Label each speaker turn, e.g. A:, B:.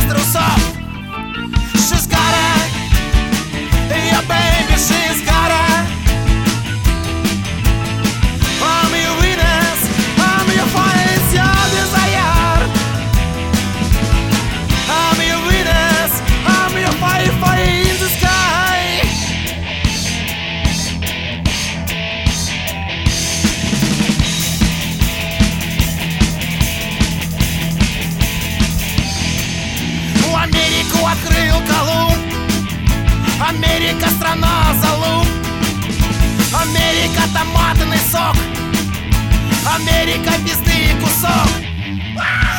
A: трусов. She's got it, yeah baby, she's got it. I'm your witness, I'm your fire, it's your desire. I'm your witness, I'm your fire, fire in the sky. Америку открыл Колумб. Америка — страна залуп. Америка — томатный сок. Америка — пизды кусок.